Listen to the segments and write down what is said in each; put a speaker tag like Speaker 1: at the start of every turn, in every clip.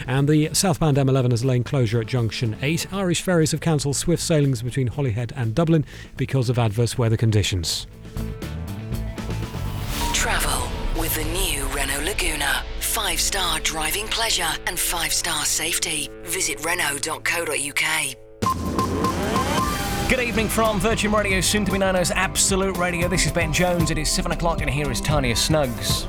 Speaker 1: And the southbound M11 has lane closure at junction 8. Irish Ferries have cancelled swift sailings between Holyhead and Dublin because of adverse weather conditions.
Speaker 2: Travel with the new Renault Laguna. 5-star driving pleasure and 5-star safety. Visit Renault.co.uk.
Speaker 3: Good evening from Virgin Radio, soon to be known as Absolute Radio. This is Ben Jones. It is 7 o'clock and here is Tanya Snuggs.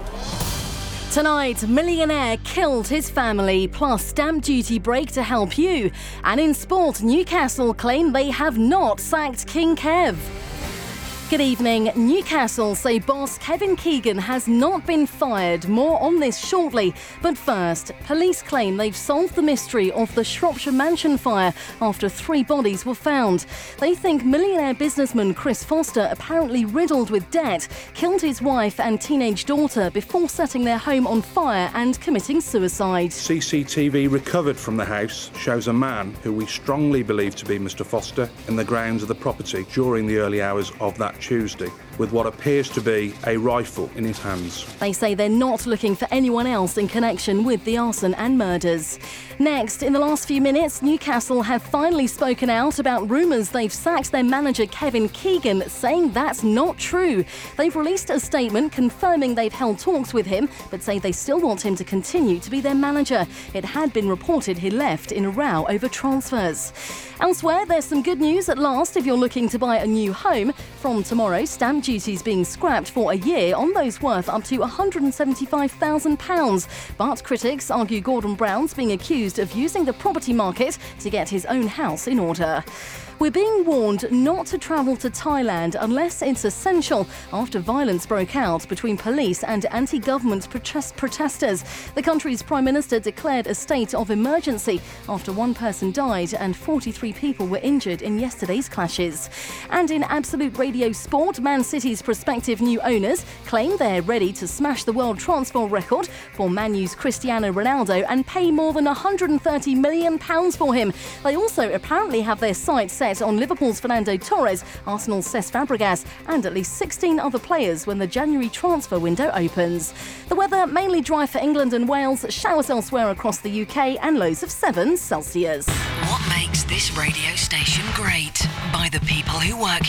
Speaker 4: Tonight, millionaire killed his family, plus stamp duty break to help you. And in sport, Newcastle claim they have not sacked King Kev. Good evening. Newcastle say boss Kevin Keegan has not been fired. More on this shortly. But first, police claim they've solved the mystery of the Shropshire Mansion fire after 3 bodies were found. They think millionaire businessman Chris Foster, apparently riddled with debt, killed his wife and teenage daughter before setting their home on fire and committing suicide.
Speaker 5: CCTV recovered from the house shows a man who we strongly believe to be Mr. Foster in the grounds of the property during the early hours of that Tuesday, with what appears to be a rifle in his hands.
Speaker 4: They say they're not looking for anyone else in connection with the arson and murders. Next, in the last few minutes, Newcastle have finally spoken out about rumours they've sacked their manager Kevin Keegan, saying that's not true. They've released a statement confirming they've held talks with him, but say they still want him to continue to be their manager. It had been reported he left in a row over transfers. Elsewhere, there's some good news at last if you're looking to buy a new home. From tomorrow, stamp duty's being scrapped for a year on those worth up to £175,000. But critics argue Gordon Brown's being accused of using the property market to get his own house in order. We're being warned not to travel to Thailand unless it's essential after violence broke out between police and anti-government protesters. The country's Prime Minister declared a state of emergency after 1 person died and 43 people were injured in yesterday's clashes. And in Absolute Radio Sport, Man City's prospective new owners claim they're ready to smash the world transfer record for Man U's Cristiano Ronaldo and pay more than £130 million for him. They also apparently have their sights set on Liverpool's Fernando Torres, Arsenal's Cesc Fabregas and at least 16 other players when the January transfer window opens. The weather mainly dry for England and Wales, showers elsewhere across the UK and lows of 7 Celsius.
Speaker 2: What makes this radio station great? By the people who work